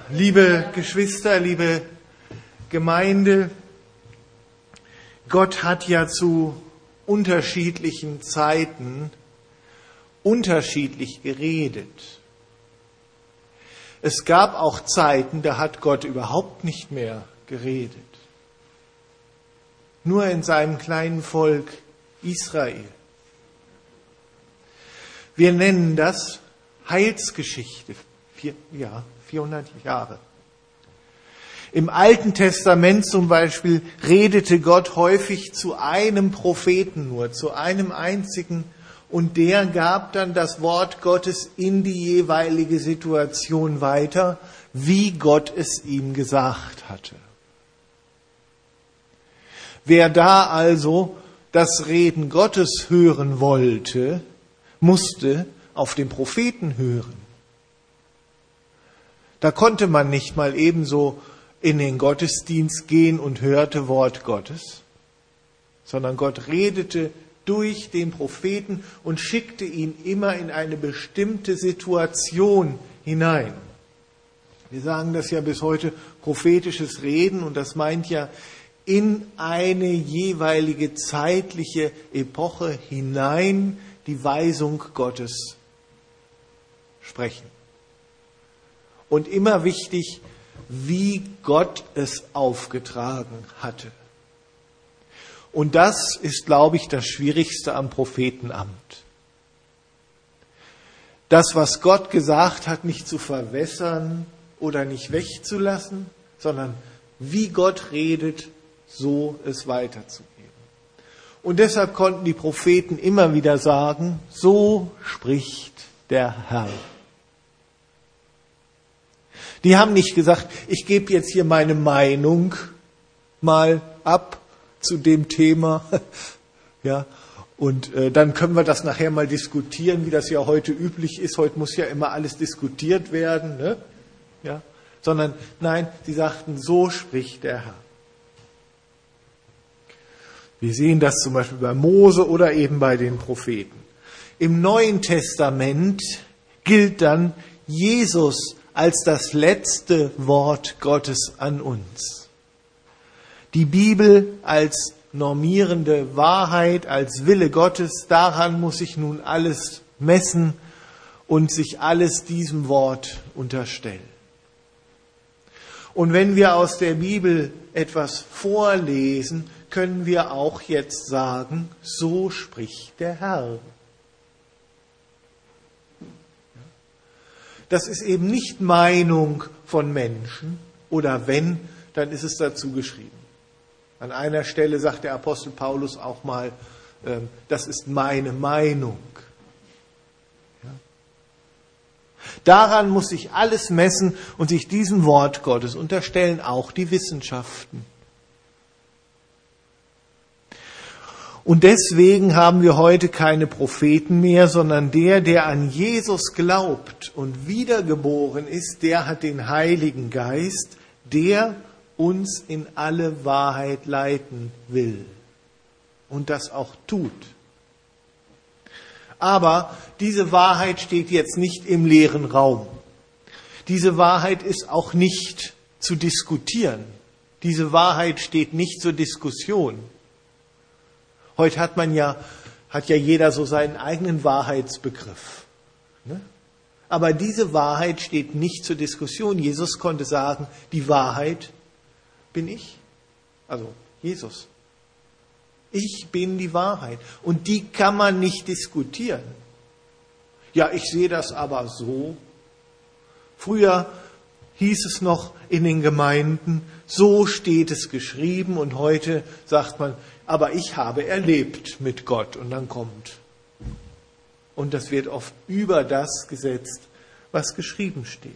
Liebe Geschwister, liebe Gemeinde, Gott hat ja zu unterschiedlichen Zeiten unterschiedlich geredet. Es gab auch Zeiten, da hat Gott überhaupt nicht mehr geredet. Nur in seinem kleinen Volk Israel. Wir nennen das Heilsgeschichte. 400 Jahre. Im Alten Testament zum Beispiel redete Gott häufig zu einem Propheten nur, zu einem einzigen, und der gab dann das Wort Gottes in die jeweilige Situation weiter, wie Gott es ihm gesagt hatte. Wer da also das Reden Gottes hören wollte, musste auf den Propheten hören. Da konnte man nicht mal ebenso in den Gottesdienst gehen und hörte Wort Gottes, sondern Gott redete durch den Propheten und schickte ihn immer in eine bestimmte Situation hinein. Wir sagen das ja bis heute prophetisches Reden, und das meint ja in eine jeweilige zeitliche Epoche hinein die Weisung Gottes sprechen. Und immer wichtig, wie Gott es aufgetragen hatte. Und das ist, glaube ich, das Schwierigste am Prophetenamt. Das, was Gott gesagt hat, nicht zu verwässern oder nicht wegzulassen, sondern wie Gott redet, so es weiterzugeben. Und deshalb konnten die Propheten immer wieder sagen, so spricht der Herr. Die haben nicht gesagt, ich gebe jetzt hier meine Meinung mal ab zu dem Thema, ja, und dann können wir das nachher mal diskutieren, wie das ja heute üblich ist. Heute muss ja immer alles diskutiert werden, ne? Ja, sondern nein, sie sagten, so spricht der Herr. Wir sehen das zum Beispiel bei Mose oder eben bei den Propheten. Im Neuen Testament gilt dann Jesus als das letzte Wort Gottes an uns. Die Bibel als normierende Wahrheit, als Wille Gottes, daran muss sich nun alles messen und sich alles diesem Wort unterstellen. Und wenn wir aus der Bibel etwas vorlesen, können wir auch jetzt sagen, so spricht der Herr. Das ist eben nicht Meinung von Menschen, oder wenn, dann ist es dazu geschrieben. An einer Stelle sagt der Apostel Paulus auch mal, das ist meine Meinung. Ja. Daran muss sich alles messen und sich diesem Wort Gottes unterstellen, auch die Wissenschaften. Und deswegen haben wir heute keine Propheten mehr, sondern der an Jesus glaubt und wiedergeboren ist, der hat den Heiligen Geist, der uns in alle Wahrheit leiten will und das auch tut. Aber diese Wahrheit steht jetzt nicht im leeren Raum. Diese Wahrheit ist auch nicht zu diskutieren. Diese Wahrheit steht nicht zur Diskussion. Heute hat ja jeder so seinen eigenen Wahrheitsbegriff. Ne? Aber diese Wahrheit steht nicht zur Diskussion. Jesus konnte sagen, die Wahrheit bin ich. Also Jesus. Ich bin die Wahrheit. Und die kann man nicht diskutieren. Ja, ich sehe das aber so. Früher hieß es noch in den Gemeinden, so steht es geschrieben, und heute sagt man, aber ich habe erlebt mit Gott, und dann kommt. Und das wird oft über das gesetzt, was geschrieben steht.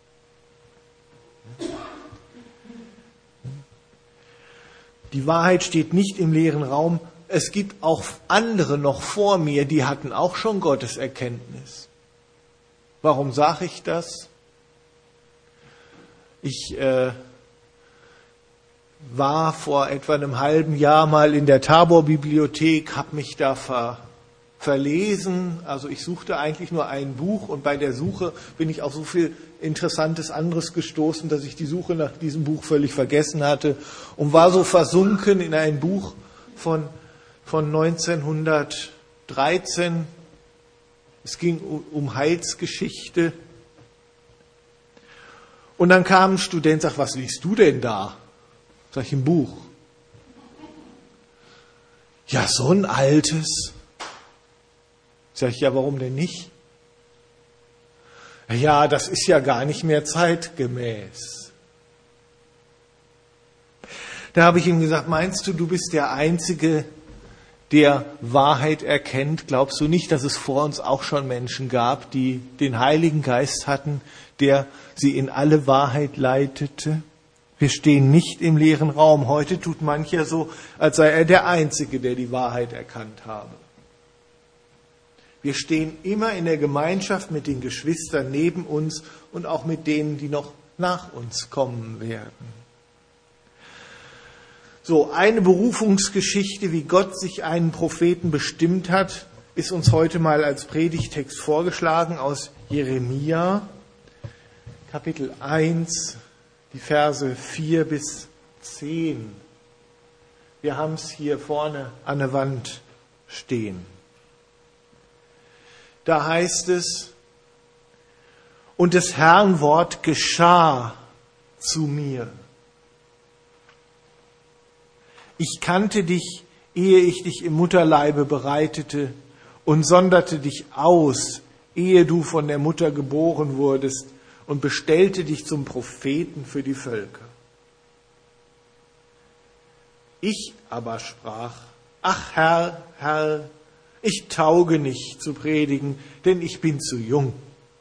Die Wahrheit steht nicht im leeren Raum. Es gibt auch andere noch vor mir, die hatten auch schon Gottes Erkenntnis. Warum sage ich das? Ich war vor etwa einem halben Jahr mal in der Tabor-Bibliothek, habe mich da verlesen. Also ich suchte eigentlich nur ein Buch und bei der Suche bin ich auf so viel Interessantes anderes gestoßen, dass ich die Suche nach diesem Buch völlig vergessen hatte und war so versunken in ein Buch von 1913. Es ging um Heilsgeschichte. Und dann kam ein Student und sagt, was liest du denn da? Sag ich, ein Buch. Ja, so ein altes. Sag ich, ja, warum denn nicht? Ja, das ist ja gar nicht mehr zeitgemäß. Da habe ich ihm gesagt, meinst du, du bist der Einzige, der Wahrheit erkennt? Glaubst du nicht, dass es vor uns auch schon Menschen gab, die den Heiligen Geist hatten, der sie in alle Wahrheit leitete? Wir stehen nicht im leeren Raum. Heute tut mancher so, als sei er der Einzige, der die Wahrheit erkannt habe. Wir stehen immer in der Gemeinschaft mit den Geschwistern neben uns und auch mit denen, die noch nach uns kommen werden. So, eine Berufungsgeschichte, wie Gott sich einen Propheten bestimmt hat, ist uns heute mal als Predigtext vorgeschlagen aus Jeremia, Kapitel 1, die Verse 4 bis 10. Wir haben es hier vorne an der Wand stehen. Da heißt es, und des Herrn Wort geschah zu mir. Ich kannte dich, ehe ich dich im Mutterleibe bereitete und sonderte dich aus, ehe du von der Mutter geboren wurdest und bestellte dich zum Propheten für die Völker. Ich aber sprach, ach Herr, Herr, ich tauge nicht zu predigen, denn ich bin zu jung.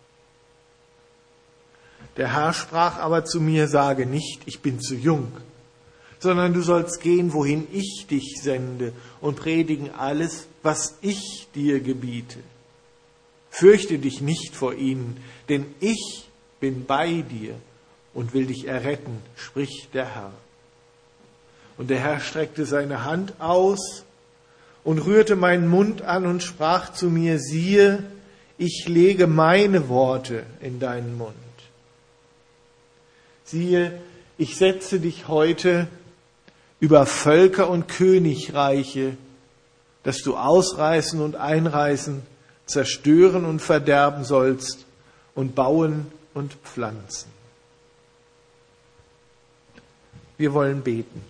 Der Herr sprach aber zu mir, sage nicht, ich bin zu jung, sondern du sollst gehen, wohin ich dich sende und predigen alles, was ich dir gebiete. Fürchte dich nicht vor ihnen, denn ich bin bei dir und will dich erretten, spricht der Herr. Und der Herr streckte seine Hand aus und rührte meinen Mund an und sprach zu mir, siehe, ich lege meine Worte in deinen Mund. Siehe, ich setze dich heute über Völker und Königreiche, dass du ausreißen und einreißen, zerstören und verderben sollst und bauen und pflanzen. Wir wollen beten.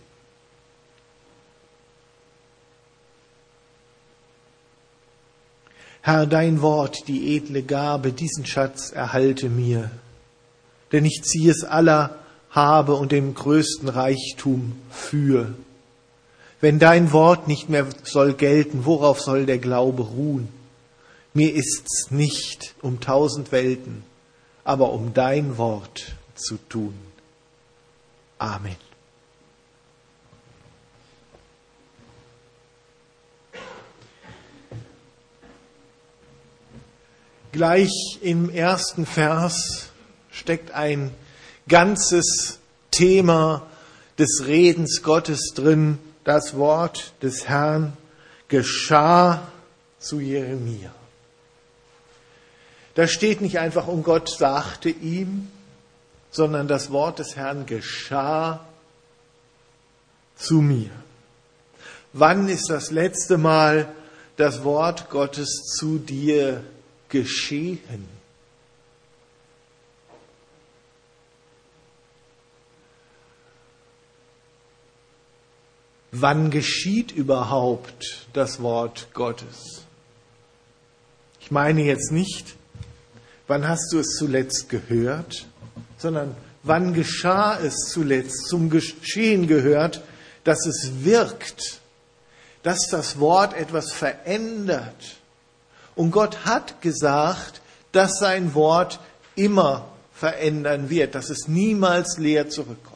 Herr, dein Wort, die edle Gabe, diesen Schatz erhalte mir, denn ich ziehe es aller habe und dem größten Reichtum für. Wenn dein Wort nicht mehr soll gelten, worauf soll der Glaube ruhen? Mir ist's nicht um 1000 Welten, aber um dein Wort zu tun. Amen. Gleich im ersten Vers steckt ein ganzes Thema des Redens Gottes drin. Das Wort des Herrn geschah zu Jeremia. Da steht nicht einfach, und Gott sagte ihm, sondern das Wort des Herrn geschah zu mir. Wann ist das letzte Mal das Wort Gottes zu dir geschehen? Wann geschieht überhaupt das Wort Gottes? Ich meine jetzt nicht, wann hast du es zuletzt gehört, sondern wann geschah es zuletzt, zum Geschehen gehört, dass es wirkt, dass das Wort etwas verändert. Und Gott hat gesagt, dass sein Wort immer verändern wird, dass es niemals leer zurückkommt.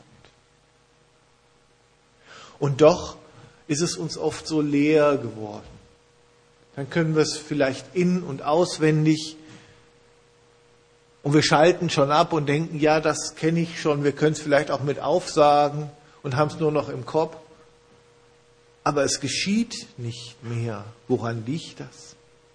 Und doch ist es uns oft so leer geworden. Dann können wir es vielleicht in- und auswendig und wir schalten schon ab und denken, ja, das kenne ich schon, wir können es vielleicht auch mit aufsagen und haben es nur noch im Kopf. Aber es geschieht nicht mehr. Woran liegt das?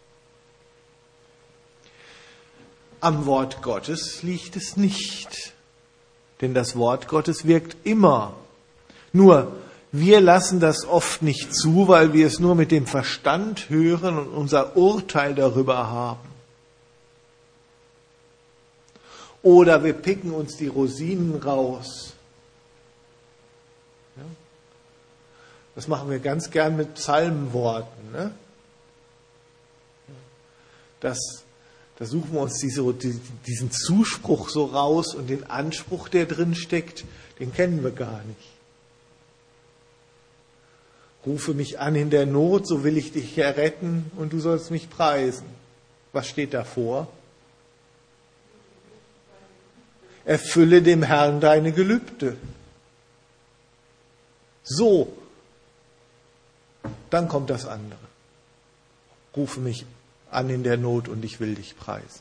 Am Wort Gottes liegt es nicht. Denn das Wort Gottes wirkt immer. Nur, wir lassen das oft nicht zu, weil wir es nur mit dem Verstand hören und unser Urteil darüber haben. Oder wir picken uns die Rosinen raus. Ja? Das machen wir ganz gern mit Psalmenworten. Ne? Da suchen wir uns diesen Zuspruch so raus und den Anspruch, der drin steckt, den kennen wir gar nicht. Rufe mich an in der Not, so will ich dich erretten und du sollst mich preisen. Was steht davor? Erfülle dem Herrn deine Gelübde. So, dann kommt das andere. Rufe mich an in der Not und ich will dich preisen.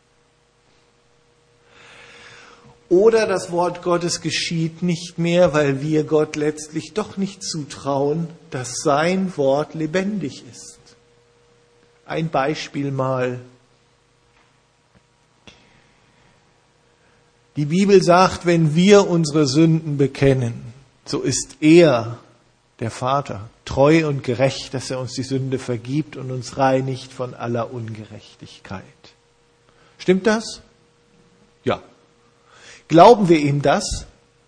Oder das Wort Gottes geschieht nicht mehr, weil wir Gott letztlich doch nicht zutrauen, dass sein Wort lebendig ist. Ein Beispiel mal. Die Bibel sagt, wenn wir unsere Sünden bekennen, so ist er, der Vater, treu und gerecht, dass er uns die Sünde vergibt und uns reinigt von aller Ungerechtigkeit. Stimmt das? Ja. Glauben wir ihm das?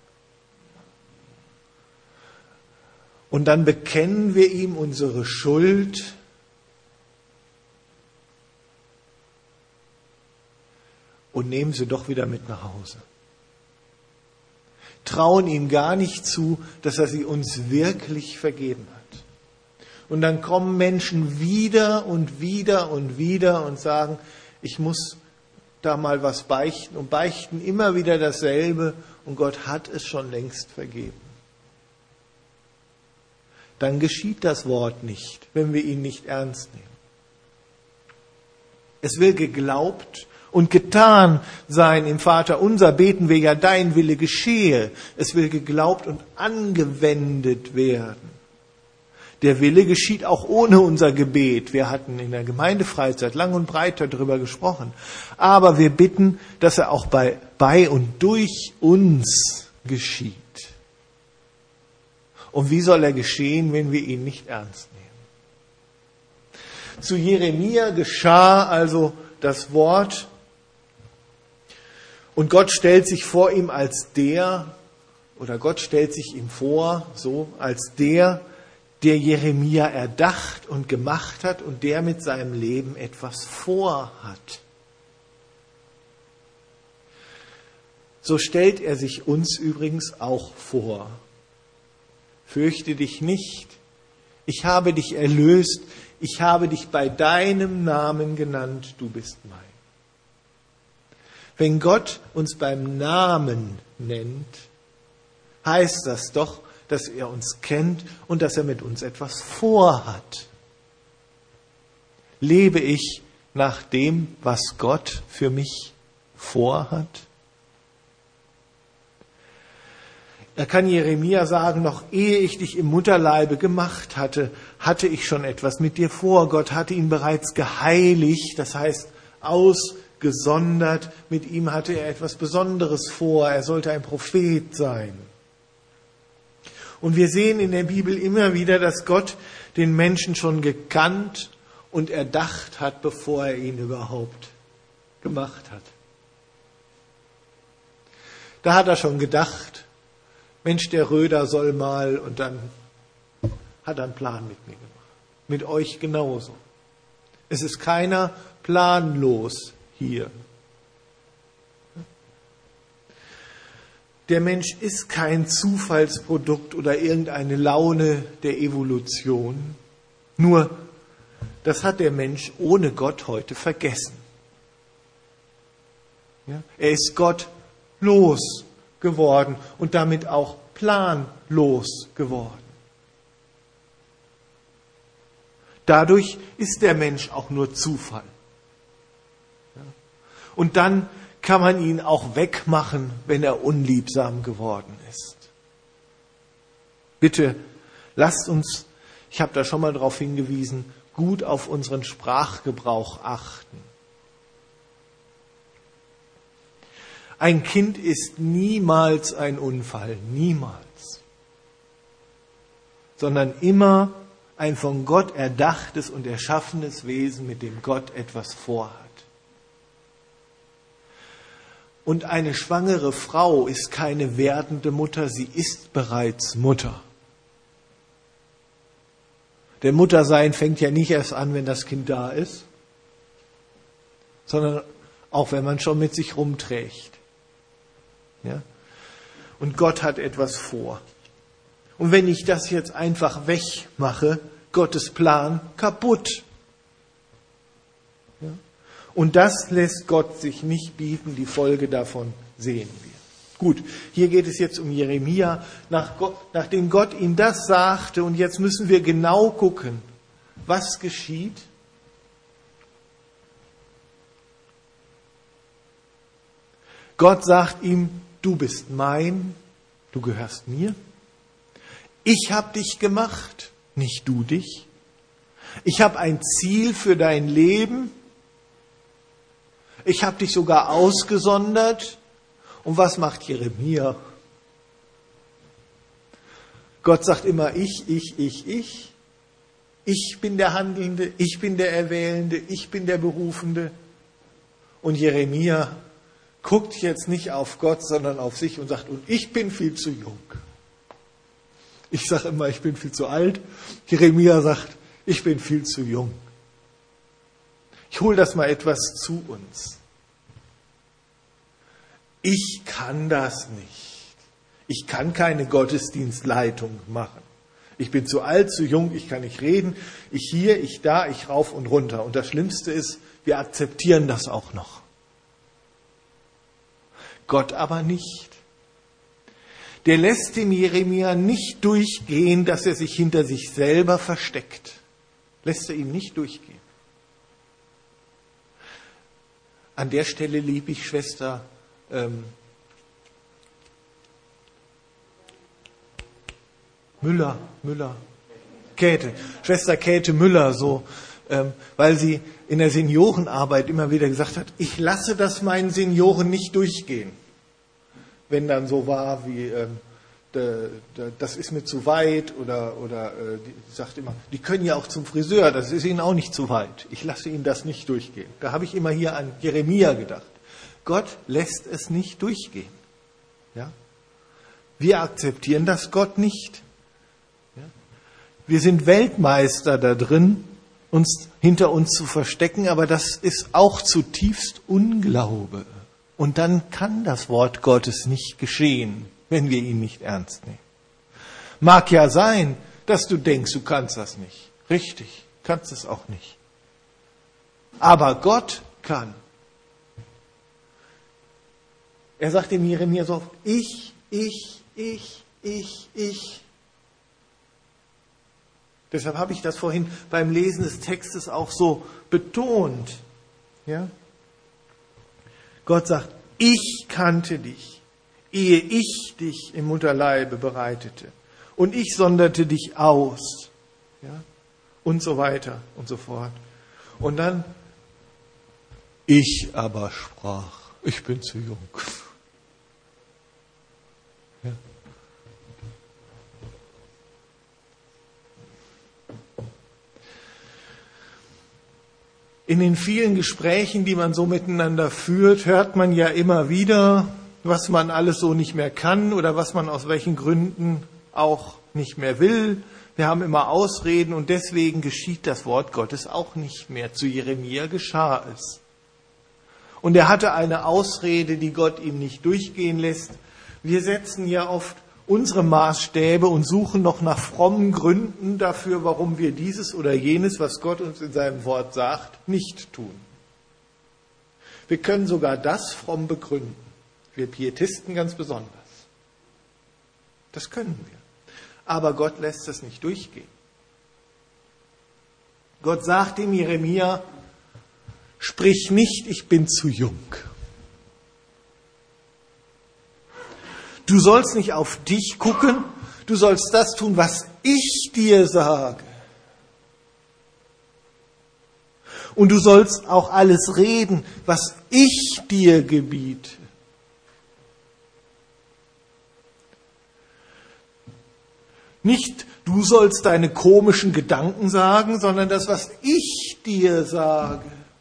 Und dann bekennen wir ihm unsere Schuld und nehmen sie doch wieder mit nach Hause. Trauen ihm gar nicht zu, dass er sie uns wirklich vergeben hat. Und dann kommen Menschen wieder und wieder und wieder und sagen, ich muss da mal was beichten und beichten immer wieder dasselbe und Gott hat es schon längst vergeben. Dann geschieht das Wort nicht, wenn wir ihn nicht ernst nehmen. Es will geglaubt und getan sein. Im Vaterunser beten wir ja, dein Wille geschehe. Es will geglaubt und angewendet werden. Der Wille geschieht auch ohne unser Gebet. Wir hatten in der Gemeindefreizeit lang und breit darüber gesprochen. Aber wir bitten, dass er auch bei und durch uns geschieht. Und wie soll er geschehen, wenn wir ihn nicht ernst nehmen? Zu Jeremia geschah also das Wort und Gott stellt sich vor ihm als Gott stellt sich ihm vor, so als der Jeremia erdacht und gemacht hat und der mit seinem Leben etwas vorhat. So stellt er sich uns übrigens auch vor. Fürchte dich nicht, ich habe dich erlöst, ich habe dich bei deinem Namen genannt, du bist mein. Wenn Gott uns beim Namen nennt, heißt das doch, dass er uns kennt und dass er mit uns etwas vorhat. Lebe ich nach dem, was Gott für mich vorhat? Da kann Jeremia sagen, noch ehe ich dich im Mutterleibe gemacht hatte, hatte ich schon etwas mit dir vor. Gott hatte ihn bereits geheiligt, das heißt ausgesondert. Mit ihm hatte er etwas Besonderes vor. Er sollte ein Prophet sein. Und wir sehen in der Bibel immer wieder, dass Gott den Menschen schon gekannt und erdacht hat, bevor er ihn überhaupt gemacht hat. Da hat er schon gedacht, Mensch, der Röder soll mal, und dann hat er einen Plan mit mir gemacht. Mit euch genauso. Es ist keiner planlos hier. Der Mensch ist kein Zufallsprodukt oder irgendeine Laune der Evolution. Nur, das hat der Mensch ohne Gott heute vergessen. Ja? Er ist gottlos geworden und damit auch planlos geworden. Dadurch ist der Mensch auch nur Zufall. Ja? Und dann kann man ihn auch wegmachen, wenn er unliebsam geworden ist. Bitte lasst uns, ich habe da schon mal darauf hingewiesen, gut auf unseren Sprachgebrauch achten. Ein Kind ist niemals ein Unfall, niemals. Sondern immer ein von Gott erdachtes und erschaffenes Wesen, mit dem Gott etwas vorhat. Und eine schwangere Frau ist keine werdende Mutter, sie ist bereits Mutter. Denn Muttersein fängt ja nicht erst an, wenn das Kind da ist, sondern auch wenn man schon mit sich rumträgt. Ja? Und Gott hat etwas vor. Und wenn ich das jetzt einfach wegmache, Gottes Plan kaputt. Ja? Und das lässt Gott sich nicht bieten, die Folge davon sehen wir. Gut, hier geht es jetzt um Jeremia, nachdem Gott ihm das sagte, und jetzt müssen wir genau gucken, was geschieht. Gott sagt ihm, du bist mein, du gehörst mir. Ich habe dich gemacht, nicht du dich. Ich habe ein Ziel für dein Leben. Ich habe dich sogar ausgesondert. Und was macht Jeremia? Gott sagt immer ich. Ich bin der Handelnde, ich bin der Erwählende, ich bin der Berufende. Und Jeremia guckt jetzt nicht auf Gott, sondern auf sich und sagt, und ich bin viel zu jung. Ich sage immer, ich bin viel zu alt. Jeremia sagt, ich bin viel zu jung. Ich hole das mal etwas zu uns. Ich kann das nicht. Ich kann keine Gottesdienstleitung machen. Ich bin zu alt, zu jung, ich kann nicht reden. Ich hier, ich da, ich rauf und runter. Und das Schlimmste ist, wir akzeptieren das auch noch. Gott aber nicht. Der lässt dem Jeremia nicht durchgehen, dass er sich hinter sich selber versteckt. Lässt er ihm nicht durchgehen. An der Stelle liebe ich Schwester Schwester Käthe Müller, so, weil sie in der Seniorenarbeit immer wieder gesagt hat, ich lasse das meinen Senioren nicht durchgehen. Wenn dann so war wie, das ist mir zu weit oder die sagt immer, die können ja auch zum Friseur, das ist ihnen auch nicht zu weit. Ich lasse ihnen das nicht durchgehen. Da habe ich immer hier an Jeremia gedacht. Gott lässt es nicht durchgehen. Ja? Wir akzeptieren das Gott nicht. Ja? Wir sind Weltmeister da drin, uns hinter uns zu verstecken, aber das ist auch zutiefst Unglaube. Und dann kann das Wort Gottes nicht geschehen, wenn wir ihn nicht ernst nehmen. Mag ja sein, dass du denkst, du kannst das nicht. Richtig, kannst es auch nicht. Aber Gott kann. Er sagt dem Jeremia so oft, ich. Deshalb habe ich das vorhin beim Lesen des Textes auch so betont. Ja? Gott sagt, ich kannte dich, ehe ich dich im Mutterleibe bereitete. Und ich sonderte dich aus. Ja? Und so weiter und so fort. Und dann, ich aber sprach, ich bin zu jung. Ja. In den vielen Gesprächen, die man so miteinander führt, hört man ja immer wieder, was man alles so nicht mehr kann oder was man aus welchen Gründen auch nicht mehr will. Wir haben immer Ausreden und deswegen geschieht das Wort Gottes auch nicht mehr. Zu Jeremia geschah es. Und er hatte eine Ausrede, die Gott ihm nicht durchgehen lässt. Wir setzen ja oft unsere Maßstäbe und suchen noch nach frommen Gründen dafür, warum wir dieses oder jenes, was Gott uns in seinem Wort sagt, nicht tun. Wir können sogar das fromm begründen. Wir Pietisten ganz besonders. Das können wir. Aber Gott lässt es nicht durchgehen. Gott sagt dem Jeremia, sprich nicht, ich bin zu jung. Du sollst nicht auf dich gucken, du sollst das tun, was ich dir sage. Und du sollst auch alles reden, was ich dir gebiete. Nicht, du sollst deine komischen Gedanken sagen, sondern das, was ich dir sage.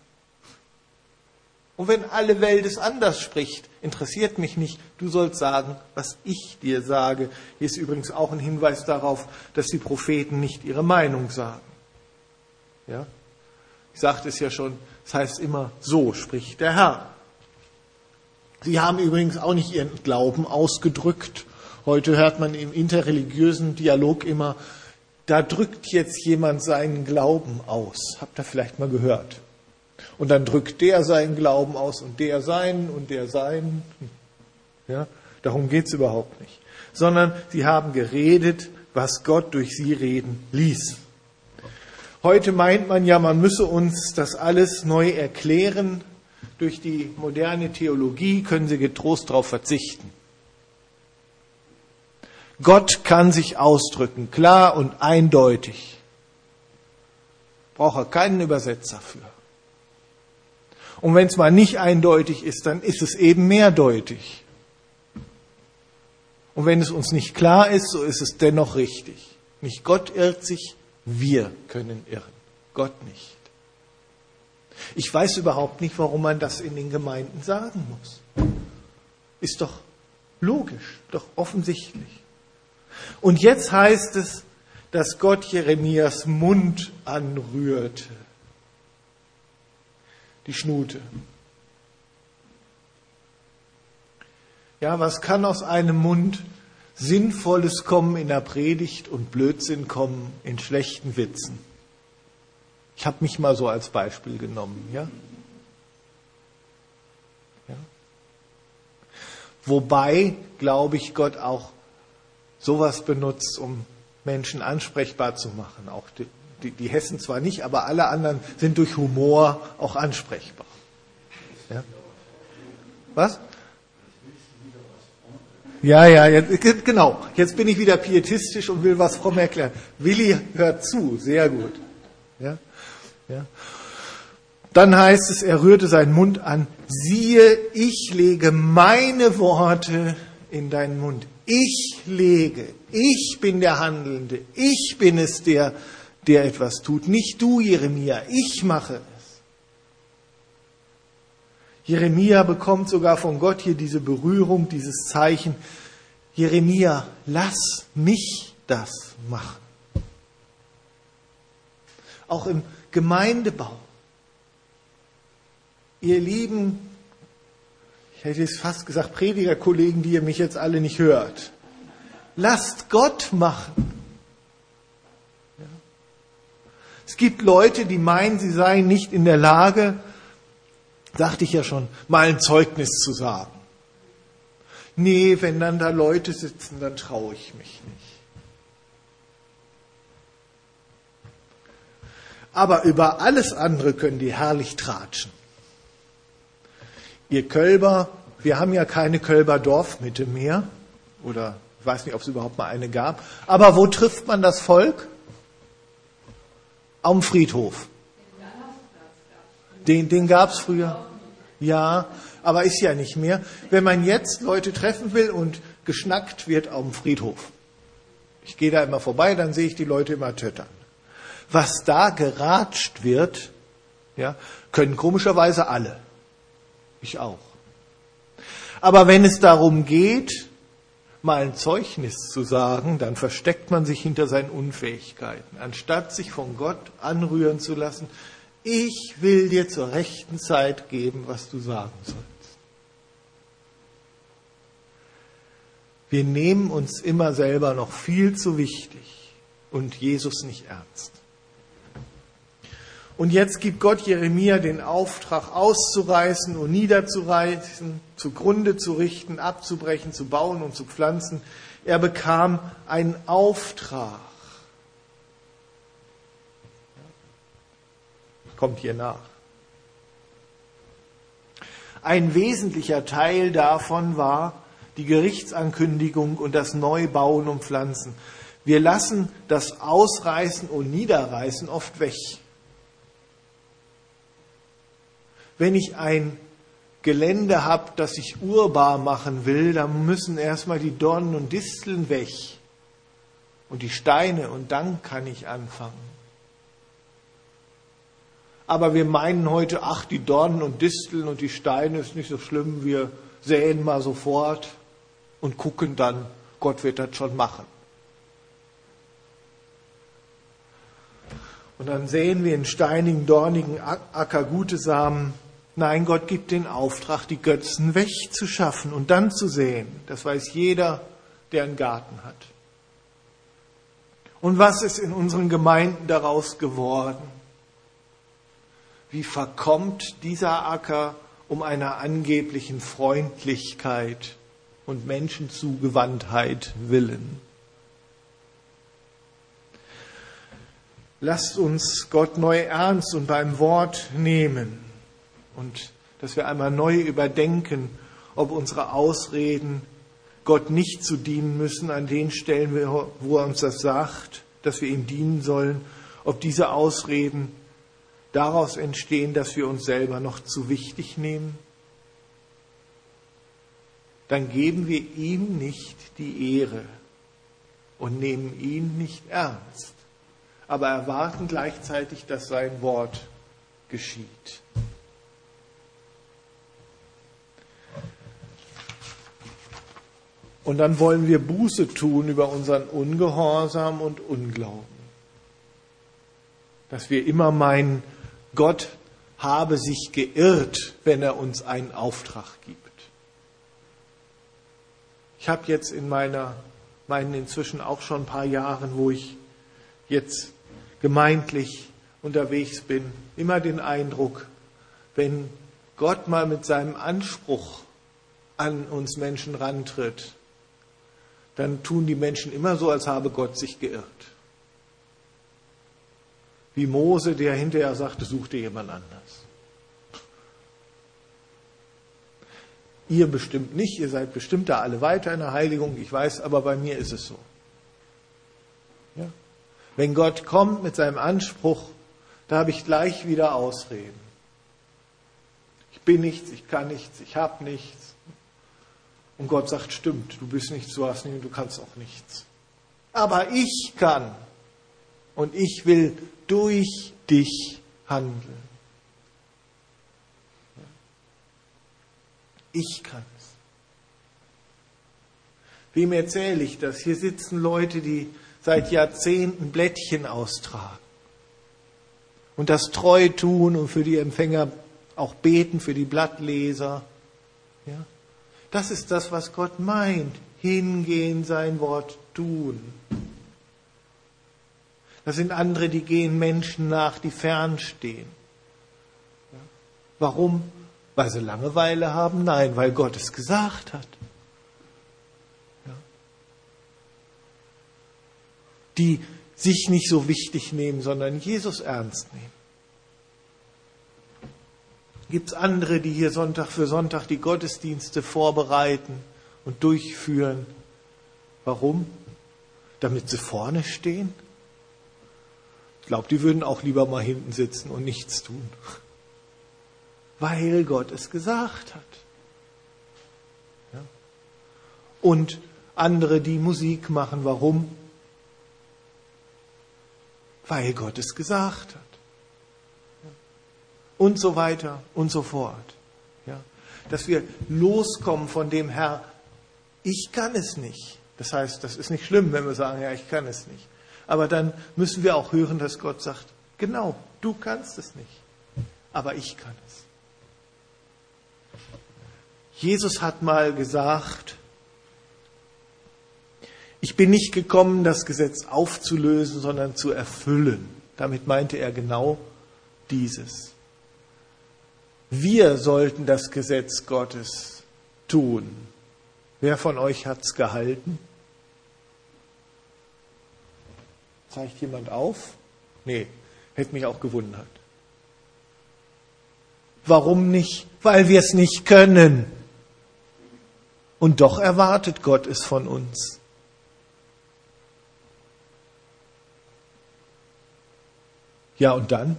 Und wenn alle Welt es anders spricht, interessiert mich nicht. Du sollst sagen, was ich dir sage. Hier ist übrigens auch ein Hinweis darauf, dass die Propheten nicht ihre Meinung sagen. Ja? Ich sagte es ja schon, es heißt immer, so spricht der Herr. Sie haben übrigens auch nicht ihren Glauben ausgedrückt. Heute hört man im interreligiösen Dialog immer, da drückt jetzt jemand seinen Glauben aus. Habt ihr vielleicht mal gehört? Und dann drückt der seinen Glauben aus und der seinen und der seinen. Ja, darum geht es überhaupt nicht. Sondern sie haben geredet, was Gott durch sie reden ließ. Heute meint man ja, man müsse uns das alles neu erklären. Durch die moderne Theologie können Sie getrost darauf verzichten. Gott kann sich ausdrücken, klar und eindeutig. Braucht er keinen Übersetzer für. Und wenn es mal nicht eindeutig ist, dann ist es eben mehrdeutig. Und wenn es uns nicht klar ist, so ist es dennoch richtig. Nicht Gott irrt sich, wir können irren. Gott nicht. Ich weiß überhaupt nicht, warum man das in den Gemeinden sagen muss. Ist doch logisch, doch offensichtlich. Und jetzt heißt es, dass Gott Jeremias Mund anrührte. Die Schnute. Ja, was kann aus einem Mund Sinnvolles kommen in der Predigt und Blödsinn kommen in schlechten Witzen? Ich habe mich mal so als Beispiel genommen. Ja? Ja? Wobei, glaube ich, Gott auch sowas benutzt, um Menschen ansprechbar zu machen. Auch die Hessen zwar nicht, aber alle anderen sind durch Humor auch ansprechbar. Ja? Was? Ja, jetzt, genau. Jetzt bin ich wieder pietistisch und will was fromm erklären. Willi hört zu, sehr gut. Ja? Ja. Dann heißt es, er rührte seinen Mund an. Siehe, ich lege meine Worte in deinen Mund. Ich bin der Handelnde. Ich bin es, der etwas tut. Nicht du, Jeremia, ich mache es. Jeremia bekommt sogar von Gott hier diese Berührung, dieses Zeichen. Jeremia, lass mich das machen. Auch im Gemeindebau. Ihr lieben, ich hätte jetzt fast gesagt Predigerkollegen, die ihr mich jetzt alle nicht hört. Lasst Gott machen. Ja. Es gibt Leute, die meinen, sie seien nicht in der Lage, sagte ich ja schon, mal ein Zeugnis zu sagen. Nee, wenn dann da Leute sitzen, dann traue ich mich nicht. Aber über alles andere können die herrlich tratschen. Ihr Kölber, wir haben ja keine Kölber Dorfmitte mehr. Oder ich weiß nicht, ob es überhaupt mal eine gab. Aber wo trifft man das Volk? Am Friedhof. Den gab es früher. Ja, aber ist ja nicht mehr. Wenn man jetzt Leute treffen will und geschnackt wird am Friedhof. Ich gehe da immer vorbei, dann sehe ich die Leute immer töttern. Was da geratscht wird, ja, können komischerweise alle. Ich auch. Aber wenn es darum geht, mal ein Zeugnis zu sagen, dann versteckt man sich hinter seinen Unfähigkeiten, anstatt sich von Gott anrühren zu lassen. Ich will dir zur rechten Zeit geben, was du sagen sollst. Wir nehmen uns immer selber noch viel zu wichtig und Jesus nicht ernst. Und jetzt gibt Gott Jeremia den Auftrag, auszureißen und niederzureißen, zugrunde zu richten, abzubrechen, zu bauen und zu pflanzen. Er bekam einen Auftrag. Kommt hier nach. Ein wesentlicher Teil davon war die Gerichtsankündigung und das Neubauen und Pflanzen. Wir lassen das Ausreißen und Niederreißen oft weg. Wenn ich ein Gelände habe, das ich urbar machen will, dann müssen erstmal die Dornen und Disteln weg. und die Steine und dann kann ich anfangen. Aber wir meinen heute, ach, die Dornen und Disteln und die Steine ist nicht so schlimm, wir säen mal sofort und gucken dann, Gott wird das schon machen. Und dann säen wir in steinigen, dornigen Acker gute Samen. Nein, Gott gibt den Auftrag, die Götzen wegzuschaffen und dann zu säen. Das weiß jeder, der einen Garten hat. Und was ist in unseren Gemeinden daraus geworden? Wie verkommt dieser Acker um einer angeblichen Freundlichkeit und Menschenzugewandtheit willen? Lasst uns Gott neu ernst und beim Wort nehmen und dass wir einmal neu überdenken, ob unsere Ausreden Gott nicht zu dienen müssen an den Stellen, wo er uns das sagt, dass wir ihm dienen sollen, ob diese Ausreden daraus entstehen, dass wir uns selber noch zu wichtig nehmen. Dann geben wir ihm nicht die Ehre und nehmen ihn nicht ernst, aber erwarten gleichzeitig, dass sein Wort geschieht. Und dann wollen wir Buße tun über unseren Ungehorsam und Unglauben. Dass wir immer meinen, Gott habe sich geirrt, wenn er uns einen Auftrag gibt. Ich habe jetzt in meinen inzwischen auch schon ein paar Jahren, wo ich jetzt gemeindlich unterwegs bin, immer den Eindruck, wenn Gott mal mit seinem Anspruch an uns Menschen rantritt, dann tun die Menschen immer so, als habe Gott sich geirrt. Wie Mose, der hinterher sagte, such dir jemand anders. Ihr bestimmt nicht, ihr seid bestimmt da alle weiter in der Heiligung, ich weiß, aber bei mir ist es so. Ja? Wenn Gott kommt mit seinem Anspruch, da habe ich gleich wieder Ausreden. Ich bin nichts, ich kann nichts, ich habe nichts. Und Gott sagt, stimmt, du bist nichts, du hast nichts, du kannst auch nichts. Aber ich kann und ich will durch dich handeln. Ich kann es. Wem erzähle ich das? Hier sitzen Leute, die seit Jahrzehnten Blättchen austragen und das treu tun und für die Empfänger auch beten, für die Blattleser. Ja? Das ist das, was Gott meint. Hingehen, sein Wort tun. Das sind andere, die gehen Menschen nach, die fernstehen. Ja? Warum? Weil sie Langeweile haben? Nein, weil Gott es gesagt hat. Ja? Die sich nicht so wichtig nehmen, sondern Jesus ernst nehmen. Gibt es andere, die hier Sonntag für Sonntag die Gottesdienste vorbereiten und durchführen? Warum? Damit sie vorne stehen? Ich glaube, die würden auch lieber mal hinten sitzen und nichts tun. Weil Gott es gesagt hat. Ja? Und andere, die Musik machen, warum? Weil Gott es gesagt hat. Und so weiter und so fort. Ja? Dass wir loskommen von dem Herr, ich kann es nicht. Das heißt, das ist nicht schlimm, wenn wir sagen, ja, ich kann es nicht. Aber dann müssen wir auch hören, dass Gott sagt, genau, du kannst es nicht, aber ich kann es. Jesus hat mal gesagt, ich bin nicht gekommen, das Gesetz aufzulösen, sondern zu erfüllen. Damit meinte er genau dieses. Wir sollten das Gesetz Gottes tun. Wer von euch hat es gehalten? Zeigt jemand auf? Nee, hätte mich auch gewundert. Warum nicht? Weil wir es nicht können. Und doch erwartet Gott es von uns. Ja, und dann?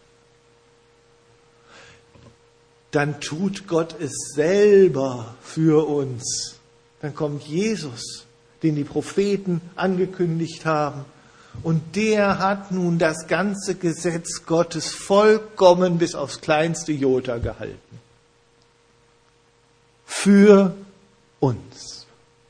Dann tut Gott es selber für uns. Dann kommt Jesus, den die Propheten angekündigt haben. Und der hat nun das ganze Gesetz Gottes vollkommen bis aufs kleinste Jota gehalten. Für uns.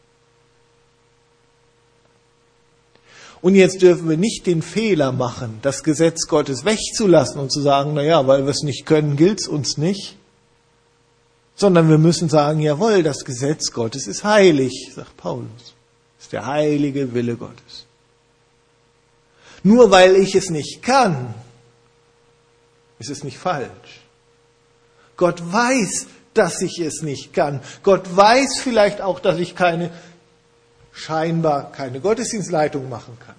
Und jetzt dürfen wir nicht den Fehler machen, das Gesetz Gottes wegzulassen und zu sagen, naja, weil wir es nicht können, gilt es uns nicht. Sondern wir müssen sagen, jawohl, das Gesetz Gottes ist heilig, sagt Paulus. Das ist der heilige Wille Gottes. Nur weil ich es nicht kann, ist es nicht falsch. Gott weiß, dass ich es nicht kann. Gott weiß vielleicht auch, dass ich scheinbar keine Gottesdienstleitung machen kann.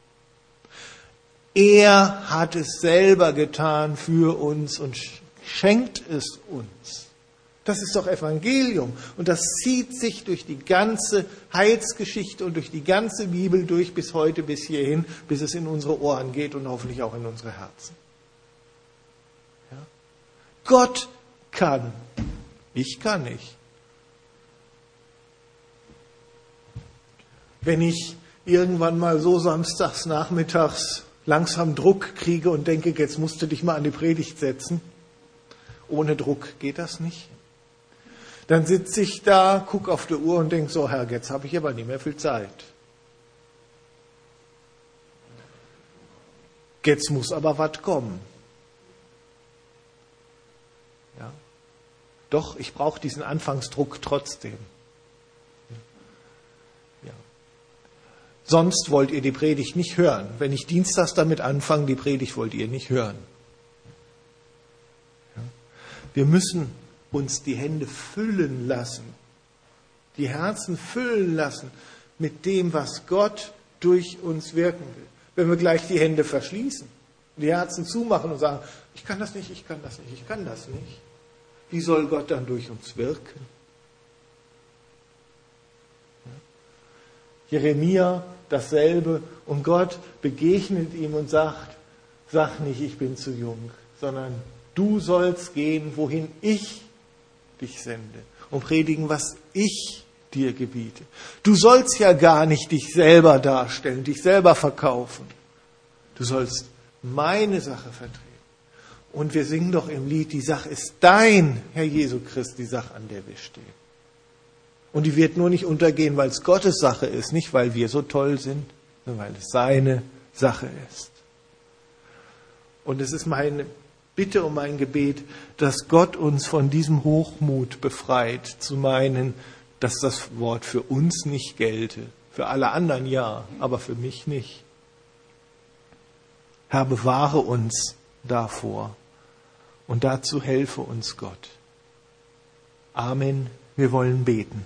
Er hat es selber getan für uns und schenkt es uns. Das ist doch Evangelium. Und das zieht sich durch die ganze Heilsgeschichte und durch die ganze Bibel durch bis heute, bis hierhin, bis es in unsere Ohren geht und hoffentlich auch in unsere Herzen. Ja? Gott kann. Ich kann nicht. Wenn ich irgendwann mal so samstags nachmittags langsam Druck kriege und denke, jetzt musst du dich mal an die Predigt setzen, ohne Druck geht das nicht. Dann sitze ich da, gucke auf die Uhr und denke so, Herr, jetzt habe ich aber nicht mehr viel Zeit. Jetzt muss aber was kommen. Ja. Doch, ich brauche diesen Anfangsdruck trotzdem. Ja. Sonst wollt ihr die Predigt nicht hören. Wenn ich dienstags damit anfange, die Predigt wollt ihr nicht hören. Ja. Wir müssen uns die Hände füllen lassen, die Herzen füllen lassen mit dem, was Gott durch uns wirken will. Wenn wir gleich die Hände verschließen, die Herzen zumachen und sagen, ich kann das nicht, ich kann das nicht, ich kann das nicht, wie soll Gott dann durch uns wirken? Jeremia dasselbe und Gott begegnet ihm und sagt, sag nicht, ich bin zu jung, sondern du sollst gehen, wohin ich dich sende und predigen, was ich dir gebiete. Du sollst ja gar nicht dich selber darstellen, dich selber verkaufen. Du sollst meine Sache vertreten. Und wir singen doch im Lied, die Sache ist dein, Herr Jesu Christ, die Sache, an der wir stehen. Und die wird nur nicht untergehen, weil es Gottes Sache ist, nicht weil wir so toll sind, sondern weil es seine Sache ist. Und es ist meine Bitte um ein Gebet, dass Gott uns von diesem Hochmut befreit, zu meinen, dass das Wort für uns nicht gelte. Für alle anderen ja, aber für mich nicht. Herr, bewahre uns davor und dazu helfe uns Gott. Amen. Wir wollen beten.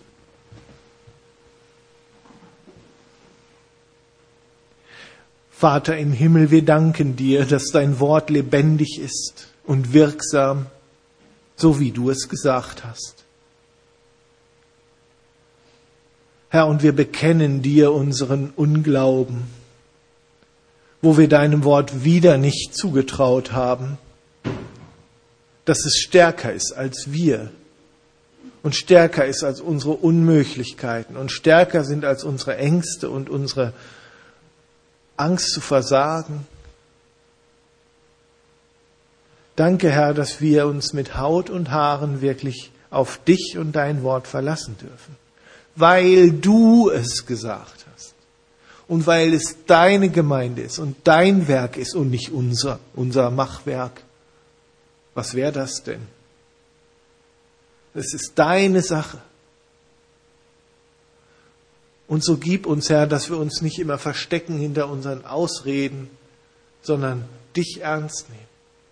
Vater im Himmel, wir danken dir, dass dein Wort lebendig ist und wirksam, so wie du es gesagt hast. Herr, und wir bekennen dir unseren Unglauben, wo wir deinem Wort wieder nicht zugetraut haben, dass es stärker ist als wir und stärker ist als unsere Unmöglichkeiten und stärker sind als unsere Ängste und unsere Angst zu versagen. Danke, Herr, dass wir uns mit Haut und Haaren wirklich auf dich und dein Wort verlassen dürfen, weil du es gesagt hast und weil es deine Gemeinde ist und dein Werk ist und nicht unser Machwerk. Was wäre das denn? Es ist deine Sache. Und so gib uns, Herr, dass wir uns nicht immer verstecken hinter unseren Ausreden, sondern dich ernst nehmen.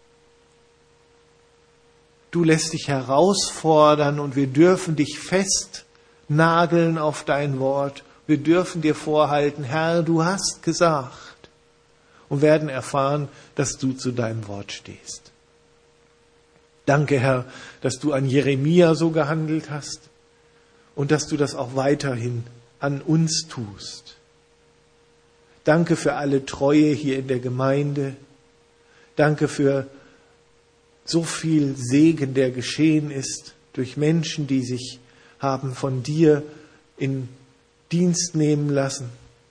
Du lässt dich herausfordern und wir dürfen dich festnageln auf dein Wort. Wir dürfen dir vorhalten, Herr, du hast gesagt, und werden erfahren, dass du zu deinem Wort stehst. Danke, Herr, dass du an Jeremia so gehandelt hast und dass du das auch weiterhin an uns tust. Danke für alle Treue hier in der Gemeinde. Danke für so viel Segen, der geschehen ist durch Menschen, die sich haben von dir in Dienst nehmen lassen.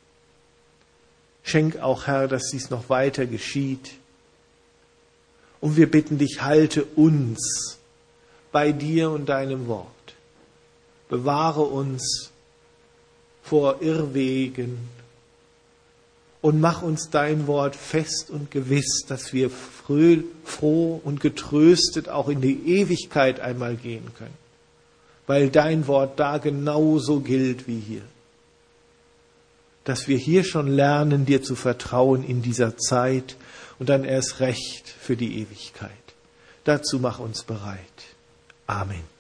Schenk auch, Herr, dass dies noch weiter geschieht. Und wir bitten dich, halte uns bei dir und deinem Wort. Bewahre uns vor Irrwegen und mach uns dein Wort fest und gewiss, dass wir froh und getröstet auch in die Ewigkeit einmal gehen können, weil dein Wort da genauso gilt wie hier. Dass wir hier schon lernen, dir zu vertrauen in dieser Zeit und dann erst recht für die Ewigkeit. Dazu mach uns bereit. Amen.